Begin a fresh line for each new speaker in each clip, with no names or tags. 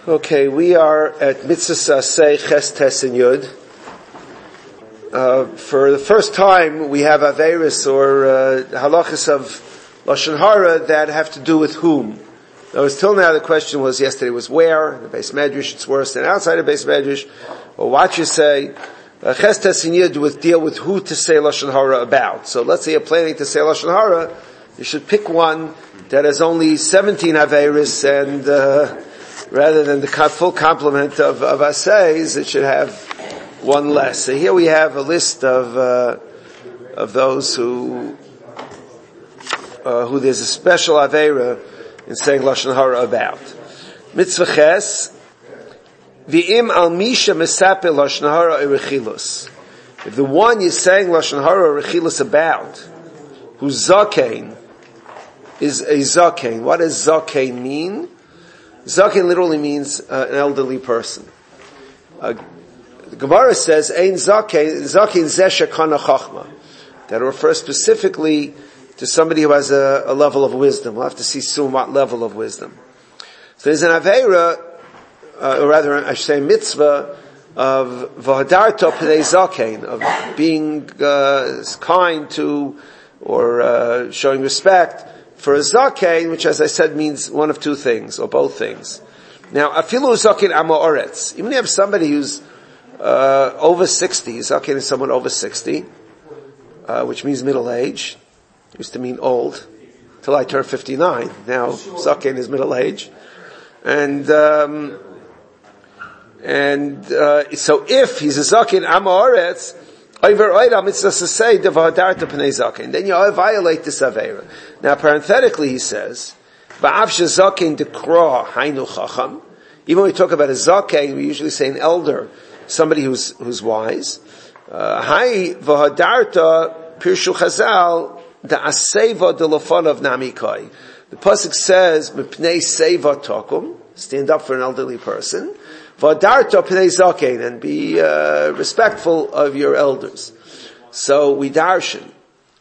Okay, we are at Mitzvah Saseh Ches Tes and Yud. For the first time, we have Averis or halachas of Lashon Hara that have to do with whom. Now, till now, the question was yesterday was where. The Beis Medrash, it's worse than outside of Beis Medrash. Or what you say. Ches Tes and Yud with deal with who to say Lashon Hara about. So let's say you're planning to say Lashon Hara, you should pick one that has only 17 Averis and rather than the full complement of Asays, it should have one less. So here we have a list of those who there's a special Avera in saying Lashon Hara about. Mitzvah Ches, V'im al misha mesape Lashon Hara erechilus. If the one you're saying Lashon Hara erechilus about, who's Zakein, is a Zakein. What does Zakein mean? Zakein literally means an elderly person. The Gemara says, Ein Zakein zeh shekana chachma. That refers specifically to somebody who has a level of wisdom. We'll have to see soon what level of wisdom. So there's an Aveira, or rather, I should say mitzvah, of Vahadarta P'nei Zakein, of being kind to, or showing respect for a Zakein, which as I said means one of two things, or both things. Now, Afilu Zakein Amo Oretz, even if you have somebody who's over 60, Zakein is someone over 60, which means middle age, used to mean old, till I turned 59, now Zakein is middle age, and so if he's a Zakein Amo Oretz, then you violate this Aveira. Now, parenthetically, he says, even when we talk about a Zakein, we usually say an elder, somebody who's wise. The pasuk says, stand up for an elderly person. And be respectful of your elders. So we darshan.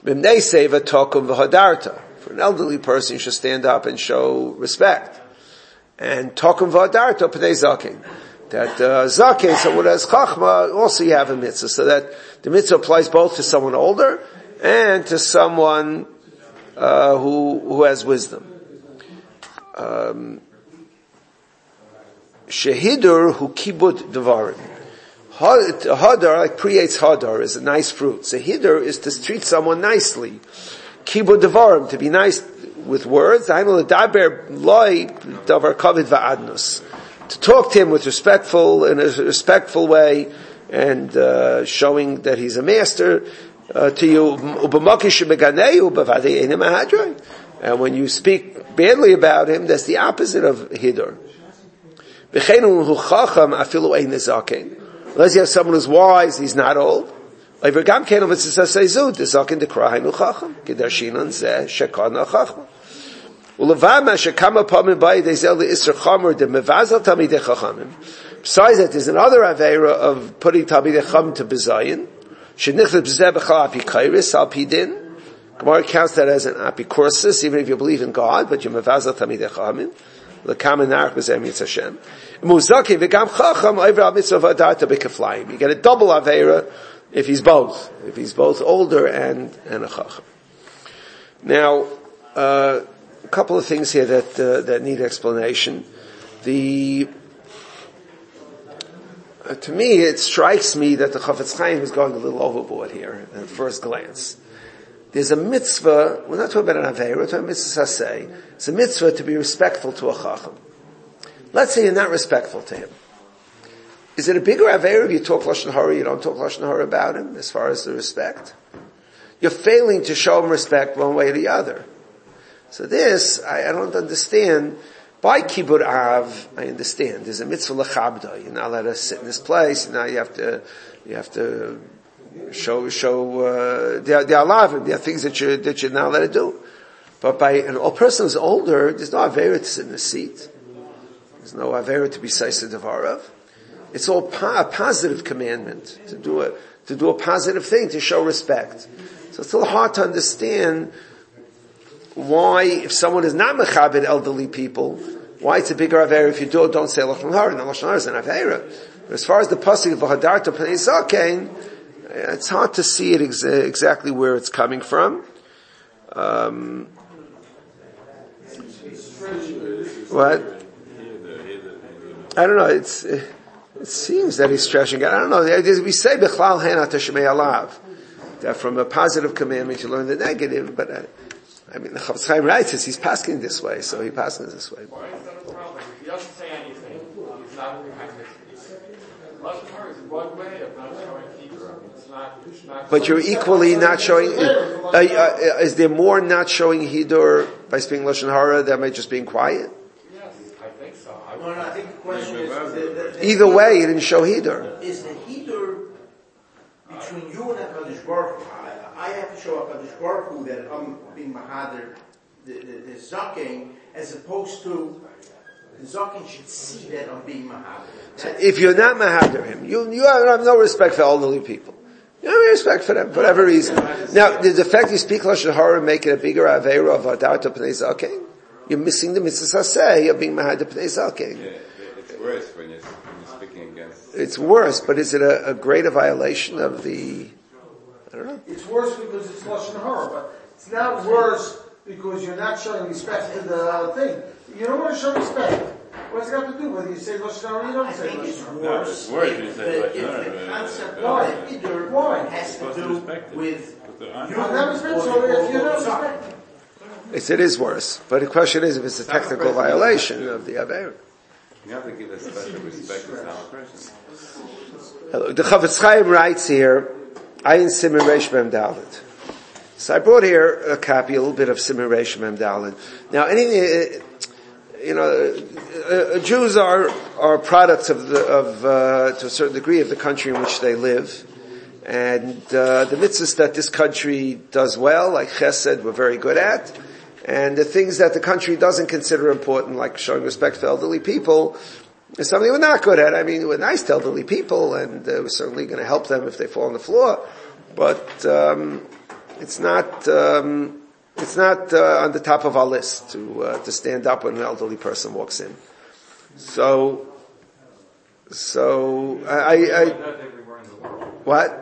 For an elderly person, you should stand up and show respect. And tokum v'hadarta p'nei zakein. That zakein, someone who has chachma, also you have a mitzvah. So that the mitzvah applies both to someone older and to someone who has wisdom. Shehidur hu kibud devarim. Hadar, like creates hadar, is a nice fruit. Shehidur is to treat someone nicely. Kibud devarim, to be nice with words. To talk to him with in a respectful way, and showing that he's a master to you. And when you speak badly about him, that's the opposite of hidur. Unless you have someone who's wise, he's not old. If you have someone besides that, there's another Aveira of putting Talmidei Chacham to Bezayin. Gemara counts that as an apikursis, even if you believe in God, but you're mevazal Talmidei Chachamim. You get a double Aveira if he's both. If he's both older and a Chacham. Now, a couple of things here that need explanation. To me, it strikes me that the Chafetz Chaim is going a little overboard here at first glance. There's a mitzvah, we're not talking about an Aveira, we're talking about mitzvah saseh. It's a mitzvah to be respectful to a Chacham. Let's say you're not respectful to him. Is it a bigger Aveira if you talk Lashon Hara, you don't talk Lashon Hara about him, as far as the respect? You're failing to show him respect one way or the other. So this, I don't understand. By Kibud Av, I understand. There's a mitzvah lechabda. You're not allowed to sit in this place, now you have to show the alavim. There are things that you're not allowed to do. But by an old person who's older, there's no avera to sit in the seat. There's no avera to be saisa devarav. It's all a positive commandment to do a positive thing to show respect. So it's a little hard to understand why, if someone is not mechabed elderly people, why it's a bigger Avera if you don't say Lashon Hara, and Lashon Hara is an Avera. As far as the pasuk of V'hadarta Pnei Zaken, it's hard to see it exactly where it's coming from. What? I don't know. It seems that he's stretching it. I don't know. We say B'chlal Hena Teshmei Alav, that from a positive commandment you learn the negative. But the Chofetz Chaim writes he's passing this way, so he passes this way.
Why is that a problem? If he doesn't say anything, he's not Lashon Hara is one way of not showing Hebrew. It's not.
But you're equally not showing. Is there more not showing Hidur by speaking Lashon Hara than by just being quiet?
Yes, I think so.
I think the question is
either way, you didn't show Hidur.
Is the Hidur between you and HaKadosh Baruch Hu? I have to show HaKadosh Baruch Hu that I'm being Mahadir, the Zaken, as opposed to the Zaken should see that I'm being Mahadir.
So if you're not Mahadir him, you have no respect for elderly people. You have no respect for them, for whatever reason. Now, the fact you speak Lashon Hara make it a bigger Aveira of V'hadarta Pnei Zaken, you're missing the mitzvah saseh of being Mahadir Pnei Zaken.
Yeah, it's worse when you're speaking against.
It's worse, but is it a greater violation of the? I don't know.
It's worse because it's Lashon Hara, but it's not worse because you're not showing respect to the thing. You don't want to show respect. What's it got to do whether you say Lashon Hara or you don't say Lashon Hara?
No, it's worse when you say Lashon Hara.
If the concept of Hidur has to do with
You're not respect, so if you're not respect.
It is worse, but the question is if it's a technical violation of the Aveira.
You have to give a special respect to some person.
The Chofetz Chaim writes here, Ayin Siman Reish Mem Dalet. So I brought here a copy, a little bit of Siman Reish Mem Dalet. Now, Jews are products to a certain degree of the country in which they live. And the mitzvahs that this country does well, like Chesed, we're very good at. And the things that the country doesn't consider important, like showing respect for elderly people, is something we're not good at. We're nice to elderly people, and we're certainly going to help them if they fall on the floor. But it's not on the top of our list to stand up when an elderly person walks in. So I what?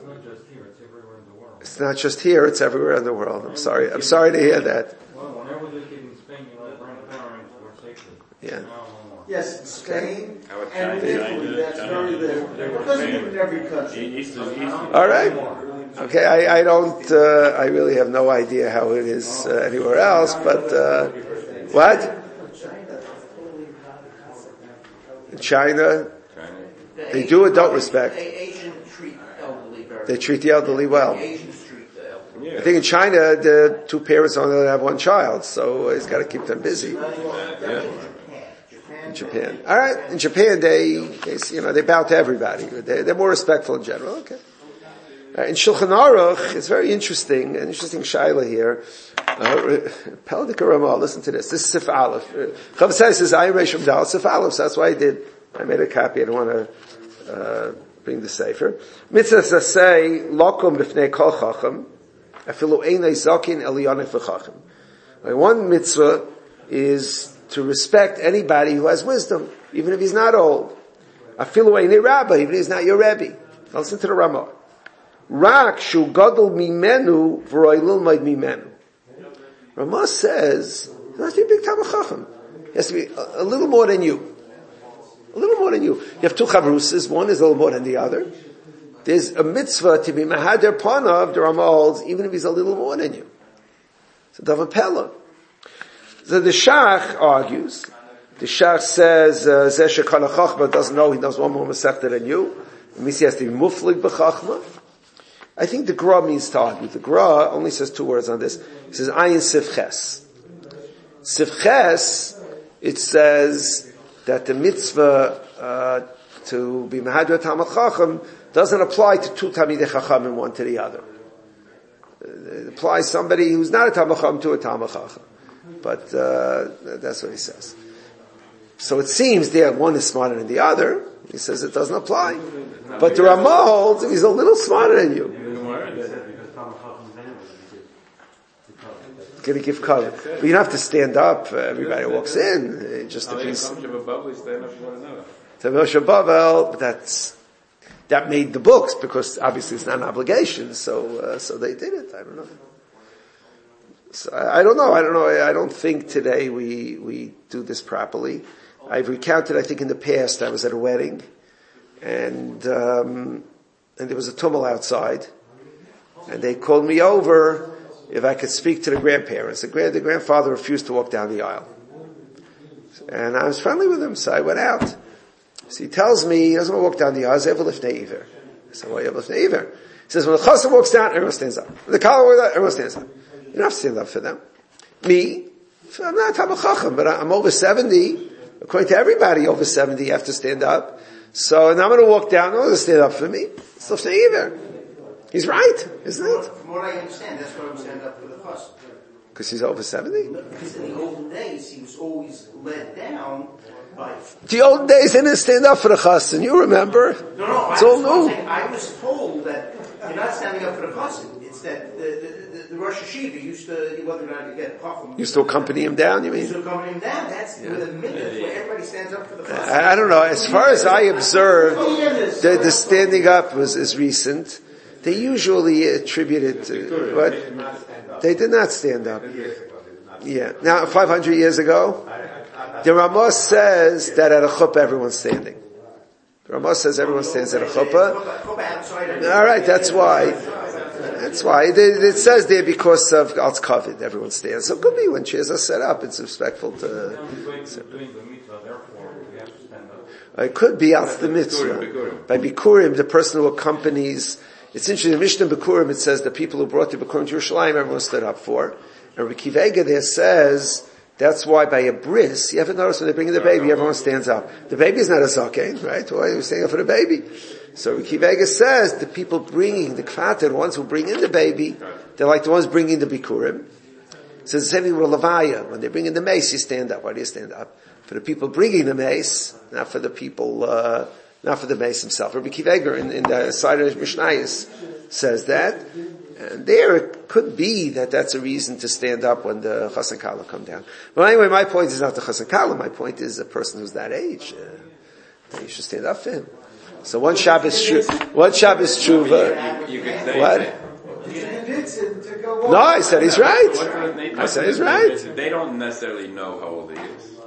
It's not just here, it's everywhere in the world. I'm sorry to hear that.
Well, whenever they get in Spain, you know, burn the power rangers were sacred.
Yeah.
Yes, in Spain
China,
and Italy, that's very there. It doesn't mean in every country.
All right. Okay, I really have no idea how it is anywhere else, but, what? In China, they do or don't respect. They treat the elderly well. I think in China, the two parents only have one child, so he's got to keep them busy. In Japan. All right. In Japan, they bow to everybody. They're more respectful in general. Okay. In Shulchan Aruch, it's very interesting, an interesting shaila here. Peldik Ramah, listen to this. This is Sif Aleph. Chav says, I am Reish Dal, Sif Aleph, so that's why I made a copy. I don't want to, bring the Sefer. Mitzvah say, Lokum b'fnei kol chacham, afilu einay zakin eliyanif v'chacham. One mitzvah is to respect anybody who has wisdom, even if he's not old. Afilu einay rabbi, even if he's not your Rebbe. Now listen to the Ramah. Rak shu gadol mimenu v'roi lilmaid mimenu. Ramah says, he has to be a big Talmid Chacham. He has to be a little more than you. A little more than you. You have two chavrusas, one is a little more than the other. There's a mitzvah to be mahader panav, the Ramah holds, even if he's a little more than you. It's a davar pella. So the Shach argues, the Shach says, Zeh shekana chachma doesn't know, he knows one more masechta than you. It means he has to be muflig b'chachma. I think the Gra means to argue. The Gra only says two words on this. He says, Ayin Sifches. Sifches, it says that the mitzvah to be Mahadra Talmid Chacham doesn't apply to two Talmidei Chacham and one to the other. It applies somebody who's not a Talmid Chacham to a Talmid Chacham. But that's what he says. So it seems there one is smarter than the other. He says it doesn't apply. But the Ramah holds he's a little smarter than you. going to give cover. But you don't have to stand up. Everybody walks in. It just depends. Moshe Bavel, but that made the books because obviously it's not an obligation. So they did it. I don't know. So I don't know. I don't think today we do this properly. I've recounted, I think in the past, I was at a wedding and there was a tumult outside and they called me over if I could speak to the grandparents. The grandfather refused to walk down the aisle. And I was friendly with him, so I went out. So he tells me he doesn't want to walk down the aisle. I said, I said, why you have He says, when the chassan walks down, everyone stands up. When the kala walks down, everyone stands up. You don't have to stand up for them. Me, I'm not a Talmid Chacham, but I'm over 70. According to everybody over 70, you have to stand up. So, and I'm going to walk down, no one will stand up for me. It's not either. He's right, isn't it?
From what I understand, that's why I would stand up for the chassan.
Because he's over 70?
Because in the olden days, he was always led down by...
The old days, they didn't stand up for the chassan, you remember?
No,
it's all new.
I was told that you're not standing up for the chassan. It's that the Rosh Hashiva used to, wasn't going to get chacham.
Used to accompany him down, you mean?
Used to accompany him down. That's where the minute where everybody stands up for the chassan.
I don't know. As far as I observed, the standing up is recent. They usually attribute it to what? They did not stand up. Yeah. Now, 500 years ago, the Ramah says that at a chuppah everyone's standing. The Ramah says everyone stands at a chuppah. Alright, that's why. That's why. It says there because of God's covet, everyone stands. So it could be when chairs are set up, it's respectful to... It could be out the mitzvah. By Bikurim, the person who accompanies... It's interesting, in Mishnah Bikurim, it says the people who brought the Bikurim to Yerushalayim, everyone stood up for. And Rabbi Kivega there says, that's why by a bris, you haven't noticed when they bring in the baby, everyone stands up. The baby is not a zaken, right? Why are you standing up for the baby? So Rabbi Kivega says, the people bringing the kvater, the ones who bring in the baby, they're like the ones bringing the Bikurim. It says the same thing with Levaya. When they bring in the mace, you stand up. Why do you stand up? For the people bringing the mace, not for the people, not for the mace himself. Rabbi Kivega in the side of Mishnayos says that. And there it could be that that's a reason to stand up when the Chassan Kala come down. But anyway, my point is not the Chassan Kala. My point is a person who's that age. You should stand up for him. So one Shabbos tshuva. What? No, I said he's right. I said he's right.
They don't necessarily know how old he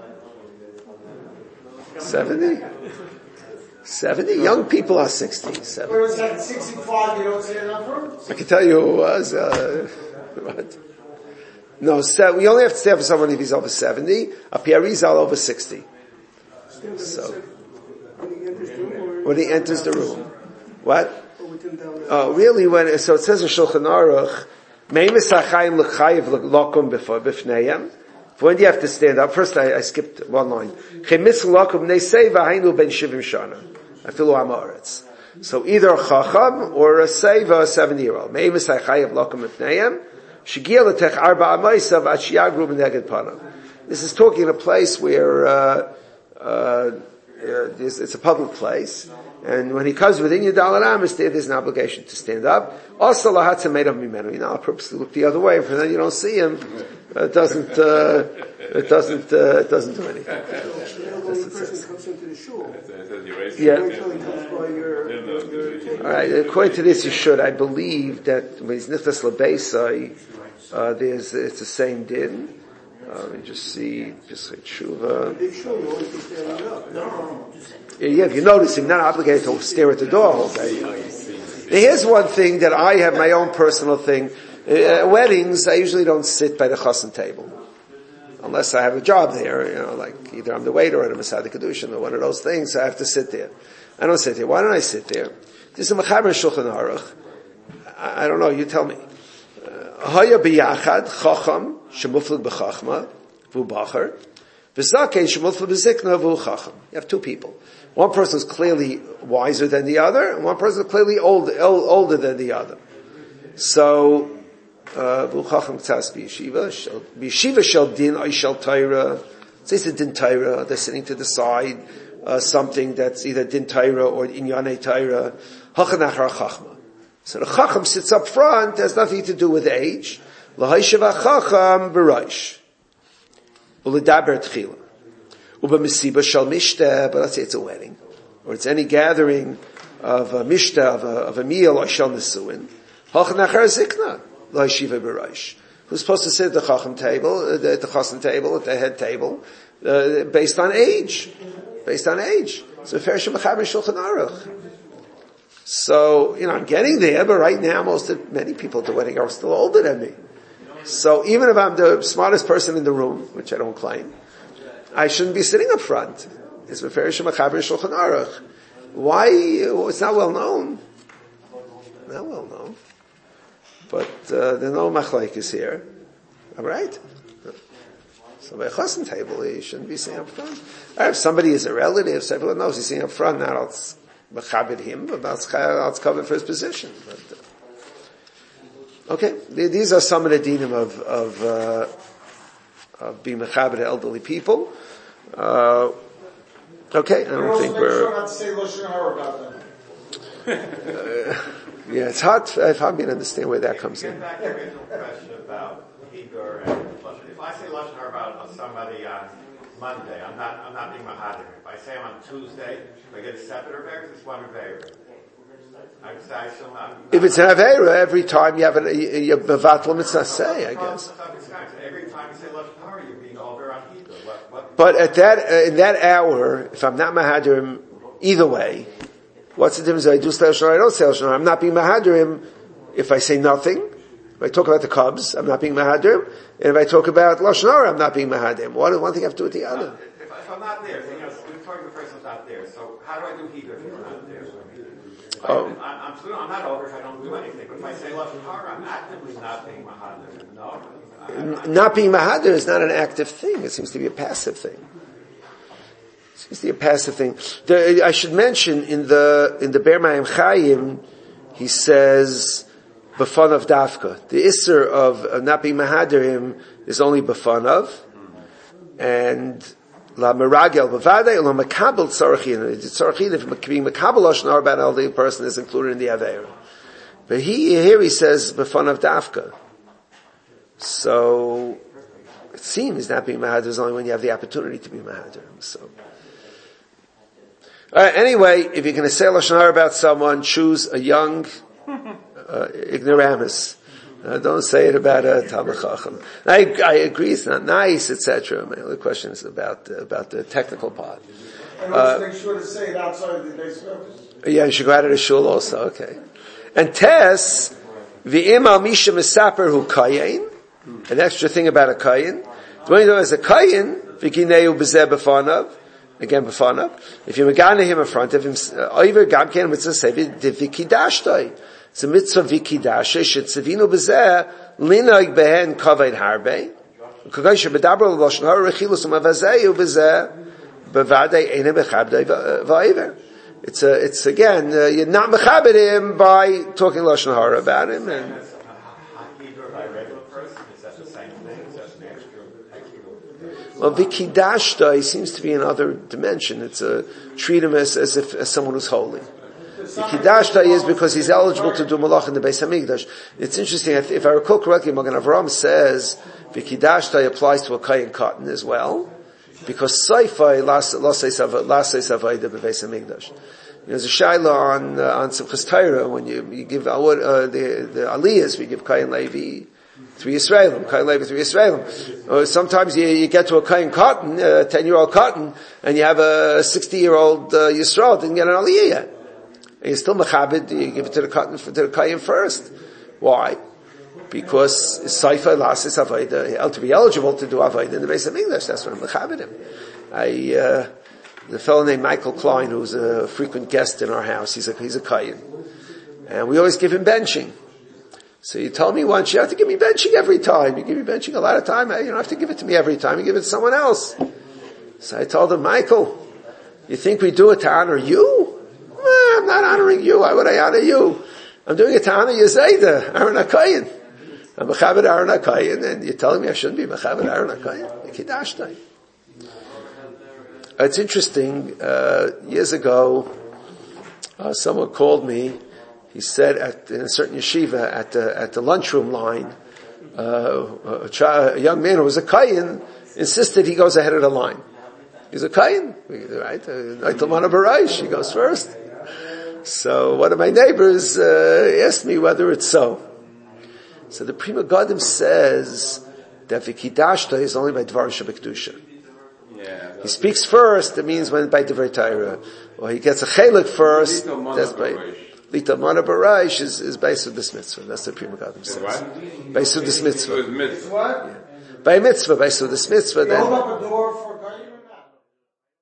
is.
70? 70? Young people are 60. 70.
Where was that? 65, you don't stand up for him?
I can tell you who was, what? No, we only have to stand for someone if he's over 70. A Piarizal over 60. So, when he enters the room. What? Oh, really? So it says in Shulchan Aruch, Meimis HaChaim l'chayiv l'lokum b'fneihem. When do you have to stand up? First, I skipped one line. Chemitz l'lokum neisei v'hainu ben shivim shana. Afilu ha'maretz. So either a chacham or a seva, a 70-year-old. Meimis HaChayiv l'lokum b'fneihem. Shegia l'tech arba amaysav at shiagru b'neged panav. This is talking in a place where, it's a public place. And when he comes within your Daled Amos, there's an obligation to stand up. Also, lahatza made of mimenu. You're not purposely look the other way, for then you don't see him. It doesn't do anything. Yeah. Alright, according to this, you should. I believe that when he's nichnas lebeisai, it's the same din. Let me just see, just say tshuva. Yeah, if you notice him, not obligated to stare at the door all day. Here's one thing that I have my own personal thing. At weddings, I usually don't sit by the chassan table. Unless I have a job there, like either I'm the waiter or I'm a Masad Kedushin or one of those things, I have to sit there. I don't sit there. Why don't I sit there? There's a Mechaber Shulchan Aruch. I don't know, you tell me. Haya biyachad chacham shemuflig b'chachma v'u bacher v'zaken shemuflig b'zikna v'u chacham. You have two people. One person is clearly wiser than the other, and one person is clearly older than the other. So v'u chacham tzas b'yeshiva shel din ay shel Torah. It's a din Torah. They're sitting to the side something that's either din Torah or inyanei Torah. Hachanachar chachma. So the chacham sits up front, has nothing to do with age. L'haishav hachacham b'raish. U'ledaber tchila. U'b'mesiba shal mishteh, but let's say it's a wedding. Or it's any gathering of a mishteh, of a meal, or shal nesuin. Hach nachar zikna. L'haishiva b'raish. Who's supposed to sit at the chacham table, at the chassan table, at the head table, based on age. Based on age. So, Fershim Mechaber Shulchan Aruch. So, I'm getting there, but right now many people at the wedding are still older than me. So, even if I'm the smartest person in the room, which I don't claim, I shouldn't be sitting up front. It's Fershim Mechaber Shulchan Aruch. Why? It's not well known. Not well known. But, there are no machlokes here. All right? So by a chassan table, he shouldn't be sitting up front. Or if somebody is a relative, so everyone knows he's sitting up front, now it's mechabed him, but that's covered for his position. But, okay, these are some of the dinim of being mechabed elderly people. Okay, I don't think we're...
Sure not to say Lashon Hara about them.
Yeah, it's hard for me to understand where that comes in.
Get back to the original question about Hebrew and Lashon. If I say Lashon Hara about somebody on Monday, I'm not being mahadir. If I say I'm on Tuesday, do I get a separate Aveira? It's one Aveira.
If it's an Aveira, every time you have a Bevatl Mitzvah say, I guess.
Every time you say Lashon Hara, you're being over on Hebrew.
But in that hour, if I'm not mahadir either way, what's the difference if I do say Lashon Hara or I don't say Lashon Hara? I'm not being mahadir if I say nothing. If I talk about the Cubs, I'm not being mahadir. And if I talk about Lashon Hara, I'm not being mahadir. One thing have to do with the other.
If I'm not there, we're talking the person's not there. So how do I do Hebrew if you're not there? I'm not over if I don't do anything. But if I say Lashon Hara, I'm actively not being mahadir. No.
Not being mahadir is not an active thing. It seems to be a passive thing. It seems to be a passive thing. I should mention in the Ber Mayim Chayim, he says b'fanav dafka. The isser of not being mahadirim is only b'fanav, and la meragel b'vadei la makabel tzarachin. Tzarachin, if being makabel lashon hara about an elderly person is included in the aveira. But here he says b'fanav dafka. So it seems not being mahadir is only when you have the opportunity to be mahadir. So. Anyway, if you're going to say Lashon Hara about someone, choose a young ignoramus. Don't say it about a Talmid Chacham. I agree, it's not nice, etc. My only question is about the technical part.
And also make sure to say it outside the base purpose.
Yeah, you should go out of the shul also, okay. And Tess, v'im al misha mesaper hu kayin, an extra thing about a kayin. The one you know as a kayin, v'kineu b'zeh b'fanav, again b'fanav. If you megane him in front of him, oiver gamken mitzvah say v'kidashtoi. It's a mitzvah v'kidashe, shetzavinu b'zeh, linoig behen kaved harbe, k'goy shebedaber l'lashon hara rechilus u'mavazeyu b'zeh, b'vadei eine bechabdei v'oiver. It's again, you're not mechabed him by talking Lashon Hara about him. And well, Vikidashta seems to be another dimension. It's treat him as someone who's holy. Vikidashta is because he's eligible to do malach in the Beis Hamikdash. It's interesting, if I recall correctly, Magen Avraham says Vikidashta applies to a kayin cotton as well. Because Saifai lasei savayda b'Beis Hamikdash. There's a shaila on Simchas Torah when you give the aliyahs, we give Kayin Levi 3 Yisraelim, Kayin Levi 3 Yisraelim. Or sometimes you get to a Kayin cotton, 10-year-old cotton, and you have a 60-year-old Yisrael didn't get an aliyah yet. And you're still mechabed, you give it to the cotton, to the Kayin first. Why? Because Saifa Lasis Avayda, to be eligible to do Avayda in the Beis Hamikdash, that's what I'm mechabed him. The fellow named Michael Klein, who's a frequent guest in our house, he's a Kayin. And we always give him benching. So you told me once, you have to give me benching every time. You give me benching a lot of time, you don't have to give it to me every time, you give it to someone else. So I told him, Michael, you think we do it to honor you? I'm not honoring you, why would I honor you? I'm doing it to honor Yezayda, Aaron HaKayin. I'm Mechabed Aaron HaKayin, and you're telling me I shouldn't be Mechabed Aaron HaKayin? Kidashtai. It's interesting, years ago, someone called me, he said in a certain yeshiva, at the lunchroom line, a young man who was a Kayin insisted he goes ahead of the line. He's a Kayin, right? Naitalmana Baraish, he goes first. So one of my neighbors asked me whether it's so. So the Prima Gadim says that Vikidashta is only by Dvar Shabbat. He speaks first, it means when by Divrei Torah. Or he gets a chelik first, that's by Lita Mana Baraish is based on this mitzvah. That's the Prima Gadim says. Based on this mitzvah.
What?
By mitzvah, based on this mitzvah,
They hold up a door